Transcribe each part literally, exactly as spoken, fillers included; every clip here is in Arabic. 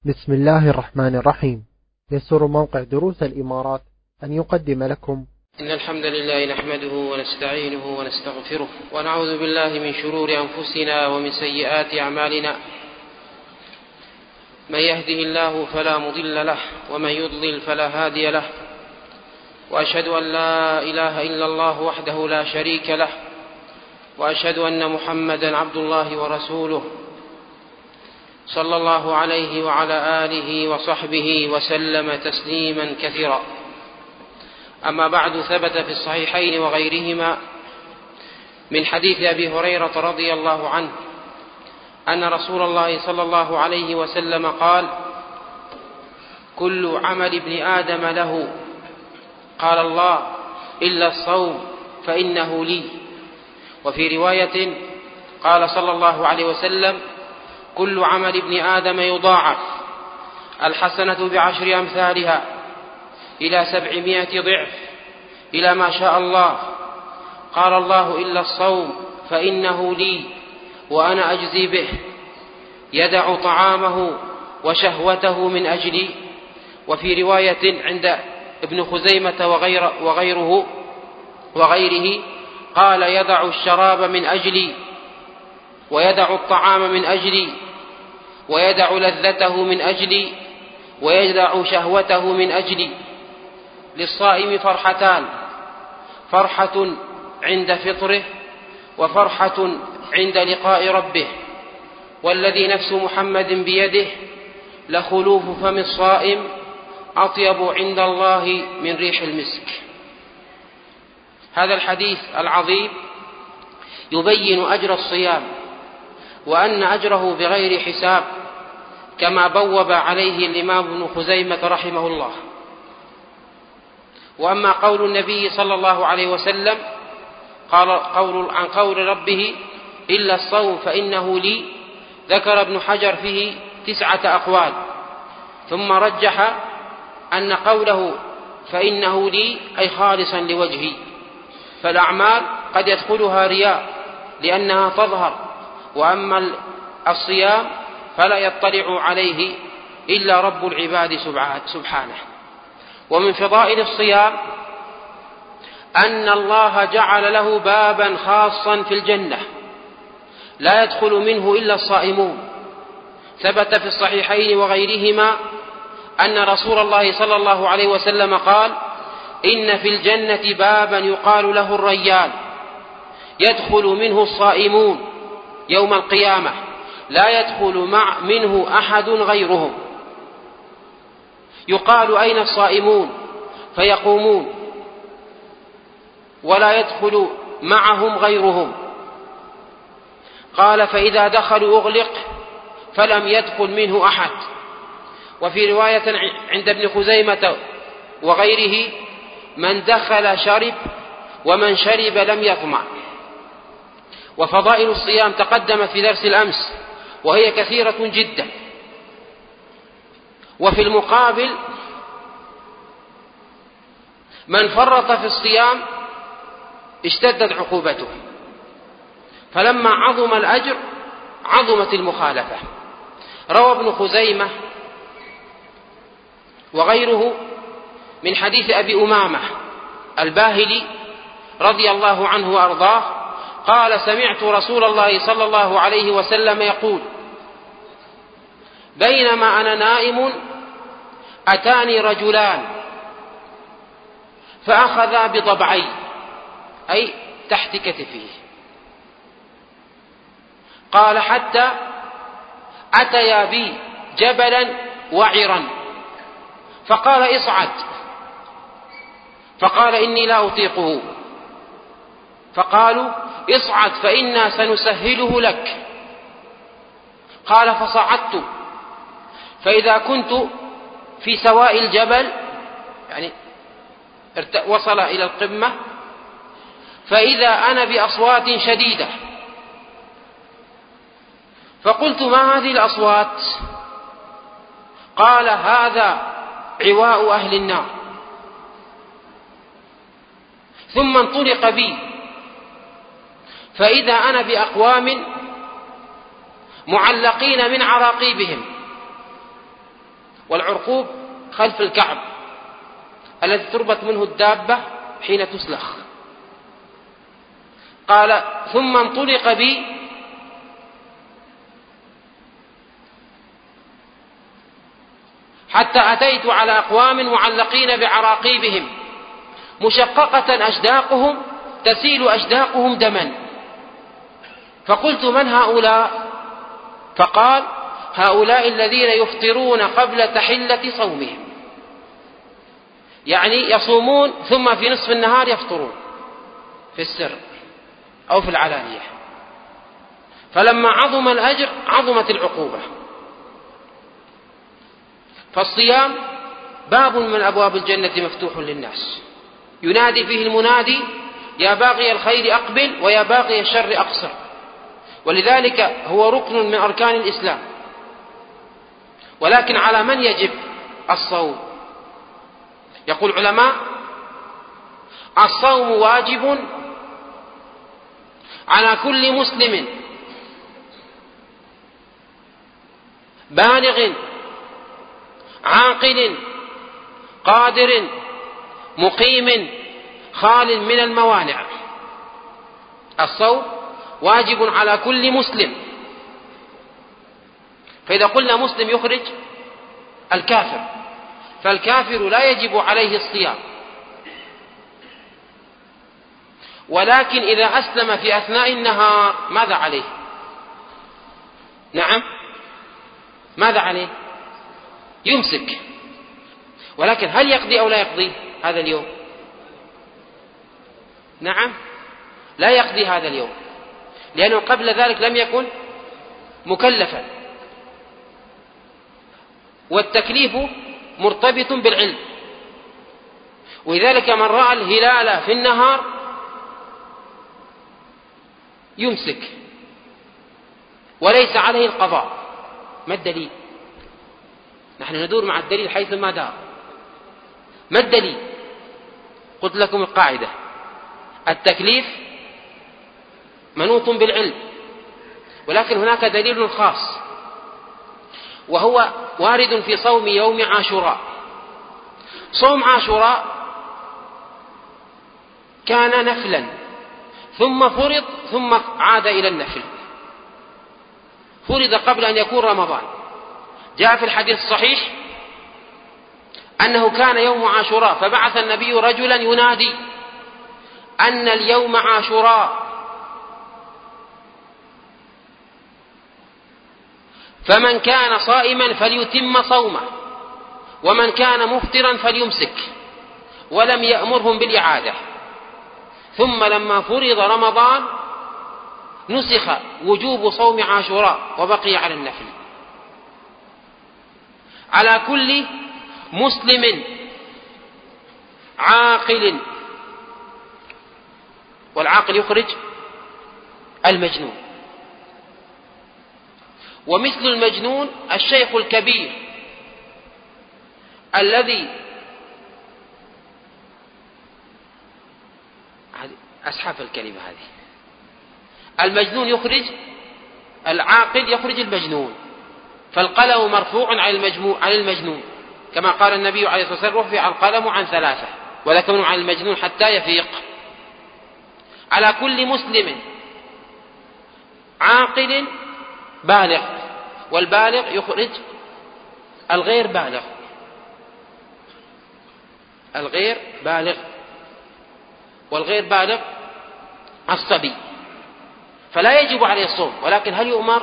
بسم الله الرحمن الرحيم. يسر موقع دروس الإمارات أن يقدم لكم إن الحمد لله نحمده ونستعينه ونستغفره ونعوذ بالله من شرور أنفسنا ومن سيئات أعمالنا. من يهده الله فلا مضل له ومن يضلل فلا هادي له، وأشهد أن لا إله إلا الله وحده لا شريك له، وأشهد أن محمدا عبد الله ورسوله صلى الله عليه وعلى آله وصحبه وسلم تسليما كثيرا. أما بعد، ثبت في الصحيحين وغيرهما من حديث أبي هريرة رضي الله عنه أن رسول الله صلى الله عليه وسلم قال: كل عمل ابن آدم له، قال الله: إلا الصوم فإنه لي. وفي رواية قال صلى الله عليه وسلم: كل عمل ابن آدم يضاعف، الحسنة بعشر أمثالها إلى سبعمائة ضعف إلى ما شاء الله. قال الله: إلا الصوم فإنه لي وأنا أجزي به، يدع طعامه وشهوته من أجلي. وفي رواية عند ابن خزيمة وغير وغيره وغيره قال: يدع الشراب من أجلي، ويدع الطعام من أجلي، ويدع لذته من أجلي، ويدع شهوته من أجلي. للصائم فرحتان: فرحة عند فطره، وفرحة عند لقاء ربه. والذي نفس محمد بيده لخلوف فم الصائم أطيب عند الله من ريح المسك. هذا الحديث العظيم يبين أجر الصيام، وأن أجره بغير حساب، كما بوب عليه الإمام ابن خزيمة رحمه الله. وأما قول النبي صلى الله عليه وسلم قال قول عن قول ربه: إلا الصوم فإنه لي، ذكر ابن حجر فيه تسعة أقوال، ثم رجح أن قوله فإنه لي أي خالصا لوجهي، فالأعمال قد يدخلها رياء لأنها تظهر، وأما الصيام فلا يطلع عليه إلا رب العباد سبحانه. ومن فضائل الصيام أن الله جعل له بابا خاصا في الجنة لا يدخل منه إلا الصائمون. ثبت في الصحيحين وغيرهما أن رسول الله صلى الله عليه وسلم قال: إن في الجنة بابا يقال له الريان، يدخل منه الصائمون يوم القيامة، لا يدخل مع منه أحد غيرهم. يقال: أين الصائمون؟ فيقومون، ولا يدخل معهم غيرهم. قال: فإذا دخلوا أغلق فلم يدخل منه أحد. وفي رواية عند ابن خزيمة وغيره: من دخل شرب، ومن شرب لم يطمع. وفضائل الصيام تقدمت في درس الأمس، وهي كثيرة جدا. وفي المقابل من فرط في الصيام اشتدت عقوبته، فلما عظم الأجر عظمت المخالفة. روى ابن خزيمة وغيره من حديث أبي أمامة الباهلي رضي الله عنه وأرضاه قال: سمعت رسول الله صلى الله عليه وسلم يقول: بينما أنا نائم أتاني رجلان فأخذا بضبعي، أي تحت كتفه، قال: حتى أتيا بي جبلا وعرا، فقال: اصعد. فقال: إني لا أطيقه. فقالوا: اصعد فإنا سنسهله لك. قال: فصعدت، فإذا كنت في سواء الجبل، يعني وصل إلى القمة، فإذا أنا بأصوات شديدة، فقلت: ما هذه الأصوات؟ قال: هذا عواء أهل النار. ثم انطلق بي، فإذا أنا بأقوام معلقين من عراقيبهم، والعرقوب خلف الكعب الذي تربط منه الدابة حين تسلخ. قال ثم انطلق بي حتى أتيت على أقوام معلقين بعراقيبهم مشققة أشداقهم تسيل أشداقهم دما، فقلت من هؤلاء؟ فقال هؤلاء الذين يفطرون قبل تحلة صومهم، يعني يصومون ثم في نصف النهار يفطرون في السر أو في العلانية، فلما عظم الأجر عظمت العقوبة. فالصيام باب من أبواب الجنة مفتوح للناس، ينادي فيه المنادي يا باغي الخير أقبل ويا باغي الشر أقصر، ولذلك هو ركن من أركان الإسلام. ولكن على من يجب الصوم؟ يقول العلماء الصوم واجب على كل مسلم بالغ عاقل قادر مقيم خال من الموانع. الصوم واجب على كل مسلم، فإذا قلنا مسلم يخرج الكافر، فالكافر لا يجب عليه الصيام، ولكن إذا أسلم في أثناء النهار ماذا عليه؟ نعم ماذا عليه؟ يمسك. ولكن هل يقضي أو لا يقضي هذا اليوم؟ نعم لا يقضي هذا اليوم، لأنه قبل ذلك لم يكن مكلفا، والتكليف مرتبط بالعلم. ولذلك من رأى الهلال في النهار يمسك وليس عليه القضاء. ما الدليل؟ نحن ندور مع الدليل حيث ما دار. ما الدليل؟ قلت لكم القاعدة: التكليف منوط بالعلم، ولكن هناك دليل خاص وهو وارد في صوم يوم عاشوراء. صوم عاشوراء كان نفلا ثم فرض ثم عاد إلى النفل، فرض قبل أن يكون رمضان. جاء في الحديث الصحيح أنه كان يوم عاشوراء فبعث النبي رجلا ينادي أن اليوم عاشوراء، فمن كان صائما فليتم صومه ومن كان مفطرا فليمسك، ولم يأمرهم بالإعادة. ثم لما فرض رمضان نسخ وجوب صوم عاشوراء وبقي على النفل. على كل مسلم عاقل، والعاقل يخرج المجنون، ومثل المجنون الشيخ الكبير الذي أسحف الكلمة هذه. المجنون يخرج العاقل يخرج المجنون، فالقلم مرفوع على المجنون كما قال النبي عليه الصلاة والسلام: رفع القلم عن ثلاثة ولكن عن المجنون حتى يفيق. على كل مسلم عاقل بالغ، والبالغ يخرج الغير بالغ، الغير بالغ والغير بالغ الصبي، فلا يجب عليه الصوم. ولكن هل يؤمر؟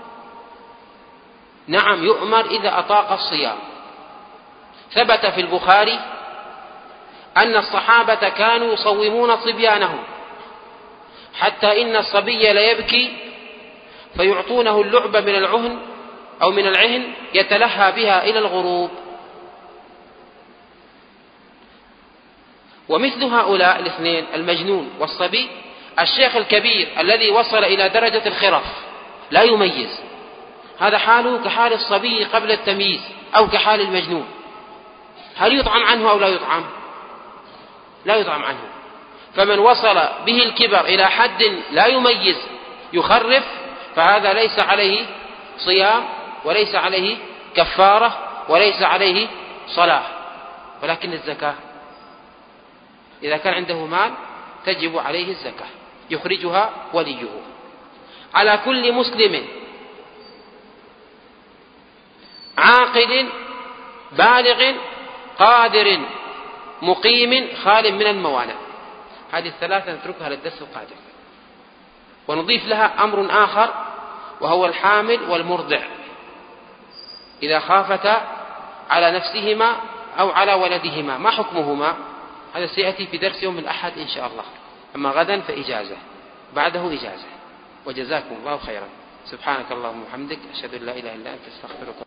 نعم يؤمر إذا أطاق الصيام. ثبت في البخاري أن الصحابة كانوا يصومون صبيانهم حتى إن الصبي ليبكي فيعطونه اللعبة من العهن أو من العهن يتلهى بها إلى الغروب. ومثل هؤلاء الاثنين المجنون والصبي الشيخ الكبير الذي وصل إلى درجة الخرف لا يميز، هذا حاله كحال الصبي قبل التمييز أو كحال المجنون. هل يطعم عنه أو لا يطعم؟ لا يطعم عنه. فمن وصل به الكبر إلى حد لا يميز يخرف، فهذا ليس عليه صيام وليس عليه كفارة وليس عليه صلاة. ولكن الزكاة إذا كان عنده مال تجب عليه الزكاة يخرجها وليه. على كل مسلم عاقل بالغ قادر مقيم خال من الموانع. هذه الثلاثة نتركها للدرس القادم، ونضيف لها أمر آخر وهو الحامل والمرضع إذا خافتا على نفسهما أو على ولدهما ما حكمهما؟ هذا سيأتي في درس يوم الأحد إن شاء الله. أما غدا فإجازة، بعده إجازة. وجزاكم الله خيرا. سبحانك اللهم وبحمدك، أشهد أن لا إله إلا أنت، أستغفرك.